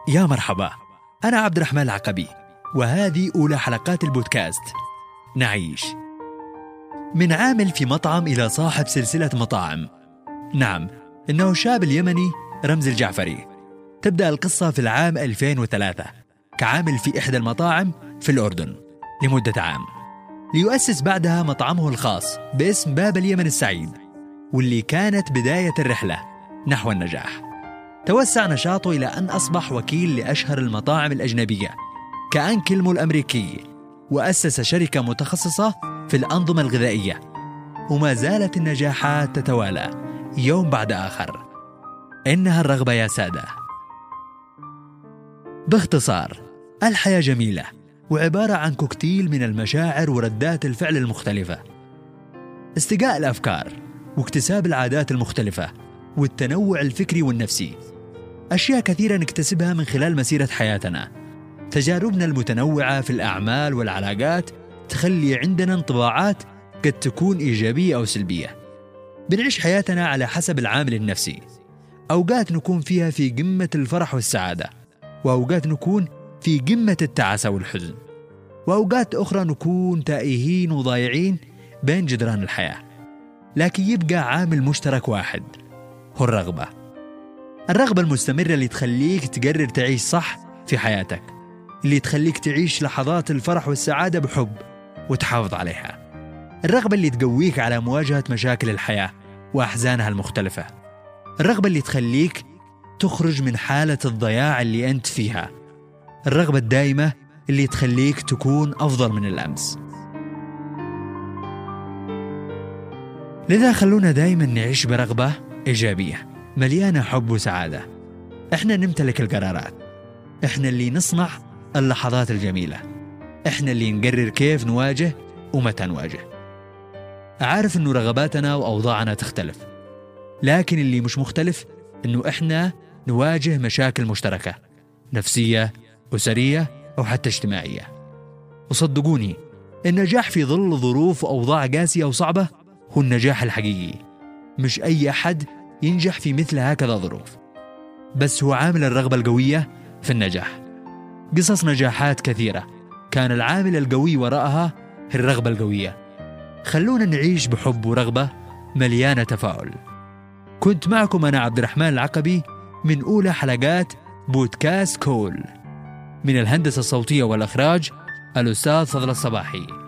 يا مرحبا، أنا عبد الرحمن العقبي، وهذه أولى حلقات البودكاست نعيش. من عامل في مطعم إلى صاحب سلسلة مطاعم. نعم، إنه الشاب اليمني رمز الجعفري. تبدأ القصة في العام 2003 كعامل في إحدى المطاعم في الأردن لمدة عام، ليؤسس بعدها مطعمه الخاص باسم باب اليمن السعيد، واللي كانت بداية الرحلة نحو النجاح. توسع نشاطه إلى أن أصبح وكيل لأشهر المطاعم الأجنبية كأنكل الأمريكي، وأسس شركة متخصصة في الأنظمة الغذائية، وما زالت النجاحات تتوالى يوم بعد آخر. إنها الرغبة يا سادة. باختصار، الحياة جميلة وعبارة عن كوكتيل من المشاعر وردات الفعل المختلفة، استقاء الأفكار واكتساب العادات المختلفة والتنوع الفكري والنفسي. أشياء كثيرة نكتسبها من خلال مسيرة حياتنا. تجاربنا المتنوعة في الأعمال والعلاقات تخلي عندنا انطباعات قد تكون إيجابية أو سلبية. بنعيش حياتنا على حسب العامل النفسي. أوقات نكون فيها في قمة الفرح والسعادة، وأوقات نكون في قمة التعاسة والحزن، وأوقات أخرى نكون تائهين وضايعين بين جدران الحياة. لكن يبقى عامل مشترك واحد، هو الرغبة المستمرة اللي تخليك تقرر تعيش صح في حياتك، اللي تخليك تعيش لحظات الفرح والسعادة بحب وتحافظ عليها. الرغبة اللي تقويك على مواجهة مشاكل الحياة وأحزانها المختلفة. الرغبة اللي تخليك تخرج من حالة الضياع اللي أنت فيها. الرغبة الدائمة اللي تخليك تكون أفضل من الأمس. لذا خلونا دائما نعيش برغبة إيجابية مليانة حب وسعادة. إحنا نمتلك القرارات، إحنا اللي نصنع اللحظات الجميلة، إحنا اللي نقرر كيف نواجه ومتى نواجه. أعرف إنه رغباتنا وأوضاعنا تختلف، لكن اللي مش مختلف إنه إحنا نواجه مشاكل مشتركة، نفسية، أسرية أو حتى اجتماعية. وصدقوني، النجاح في ظل ظروف وأوضاع قاسية وصعبة هو النجاح الحقيقي. مش أي أحد ينجح في مثل هكذا ظروف، بس هو عامل الرغبة القوية في النجاح. قصص نجاحات كثيرة كان العامل القوي وراءها الرغبة القوية. خلونا نعيش بحب ورغبة مليانة تفاؤل. كنت معكم أنا عبد الرحمن العقبي من أولى حلقات بودكاست كول. من الهندسة الصوتية والإخراج الأستاذ فضل الصباحي.